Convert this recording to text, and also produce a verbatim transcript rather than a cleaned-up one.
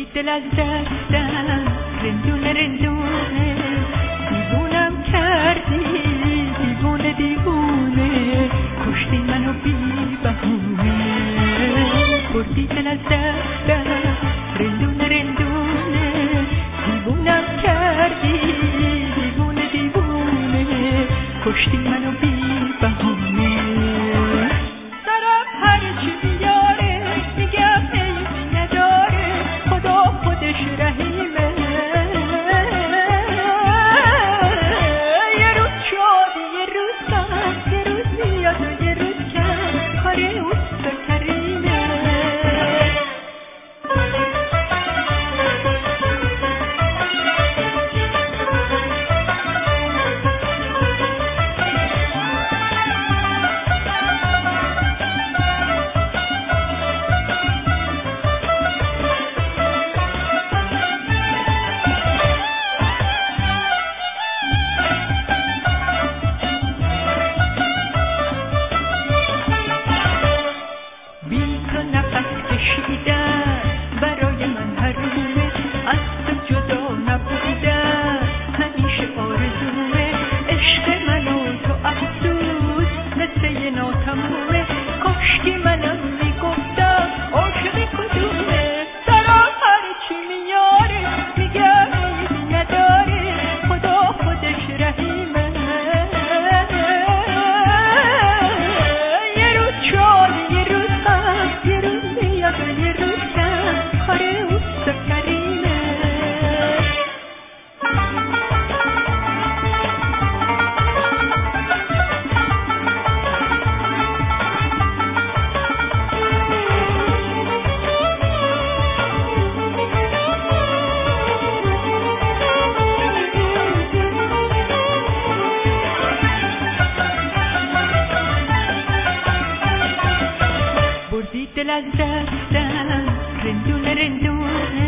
دل از دستم رندونه رندونه، دیوونم کردی دیوونه دیوونه، کشتی منو بی بهونه. بردی دل از دستم رندونه رندونه، دیوونم کردی دیوونه دیوونه، کشتی منو بی بهونه. سرم هرچی بیاره میگم عیبی نداره، خدا خودش رحیمه. یه روز شادی یه روز غم، یه روز میاد و یه روز کم، کار اوست و کریمه. دل از دستم رندونه رندونه،